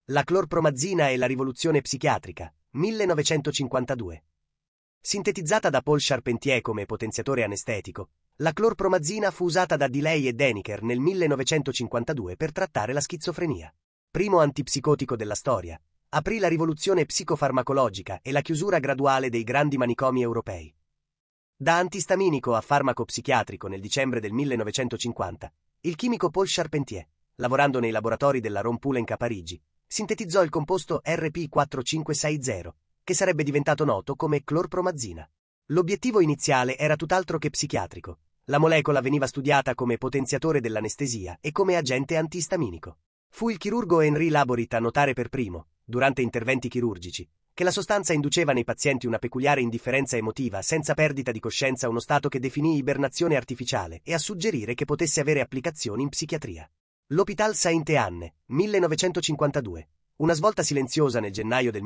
La clorpromazina e la rivoluzione psichiatrica, 1952. Sintetizzata da Paul Charpentier come potenziatore anestetico, la clorpromazina fu usata da Delay e Deniker nel 1952 per trattare la schizofrenia. Primo antipsicotico della storia, aprì la rivoluzione psicofarmacologica e la chiusura graduale dei grandi manicomi europei. Da antistaminico a farmaco psichiatrico nel dicembre del 1950, il chimico Paul Charpentier, lavorando nei laboratori della Ron Poulenc a Parigi, sintetizzò il composto RP4560, che sarebbe diventato noto come clorpromazina. L'obiettivo iniziale era tutt'altro che psichiatrico. La molecola veniva studiata come potenziatore dell'anestesia e come agente antistaminico. Fu il chirurgo Henri Laborit a notare per primo, durante interventi chirurgici, che la sostanza induceva nei pazienti una peculiare indifferenza emotiva senza perdita di coscienza, uno stato che definì ibernazione artificiale, e a suggerire che potesse avere applicazioni in psichiatria. L'Hôpital Sainte-Anne, 1952. Una svolta silenziosa nel gennaio del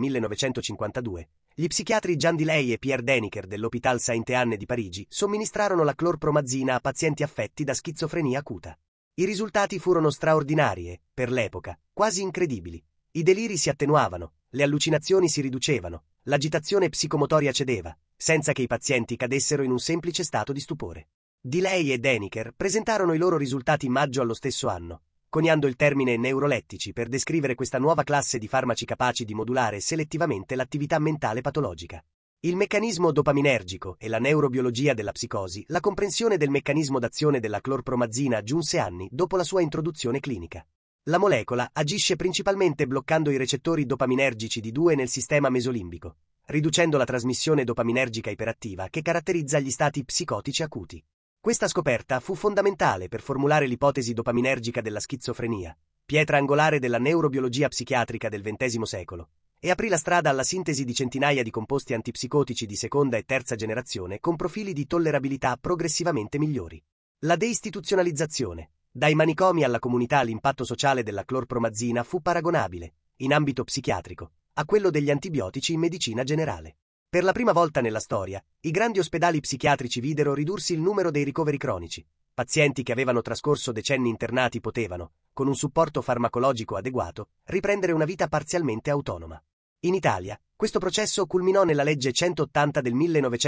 1952. Gli psichiatri Jean Delay e Pierre Deniker dell'Hôpital Sainte-Anne di Parigi somministrarono la clorpromazina a pazienti affetti da schizofrenia acuta. I risultati furono straordinari e, per l'epoca, quasi incredibili. I deliri si attenuavano, le allucinazioni si riducevano, l'agitazione psicomotoria cedeva, senza che i pazienti cadessero in un semplice stato di stupore. Delay e Deniker presentarono i loro risultati in maggio allo stesso anno, coniando il termine neurolettici per descrivere questa nuova classe di farmaci capaci di modulare selettivamente l'attività mentale patologica. Il meccanismo dopaminergico e la neurobiologia della psicosi, la comprensione del meccanismo d'azione della clorpromazina giunse anni dopo la sua introduzione clinica. La molecola agisce principalmente bloccando i recettori dopaminergici D2 nel sistema mesolimbico, riducendo la trasmissione dopaminergica iperattiva che caratterizza gli stati psicotici acuti. Questa scoperta fu fondamentale per formulare l'ipotesi dopaminergica della schizofrenia, pietra angolare della neurobiologia psichiatrica del XX secolo, e aprì la strada alla sintesi di centinaia di composti antipsicotici di seconda e terza generazione con profili di tollerabilità progressivamente migliori. La deistituzionalizzazione, dai manicomi alla comunità, l'impatto sociale della clorpromazina fu paragonabile, in ambito psichiatrico, a quello degli antibiotici in medicina generale. Per la prima volta nella storia, i grandi ospedali psichiatrici videro ridursi il numero dei ricoveri cronici. Pazienti che avevano trascorso decenni internati potevano, con un supporto farmacologico adeguato, riprendere una vita parzialmente autonoma. In Italia, questo processo culminò nella legge 180 del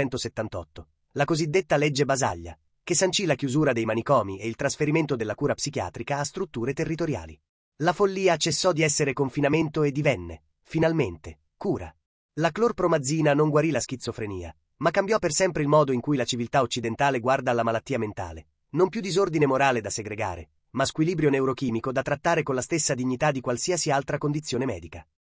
1978, la cosiddetta legge Basaglia, che sancì la chiusura dei manicomi e il trasferimento della cura psichiatrica a strutture territoriali. La follia cessò di essere confinamento e divenne, finalmente, cura. La clorpromazina non guarì la schizofrenia, ma cambiò per sempre il modo in cui la civiltà occidentale guarda alla malattia mentale. Non più disordine morale da segregare, ma squilibrio neurochimico da trattare con la stessa dignità di qualsiasi altra condizione medica.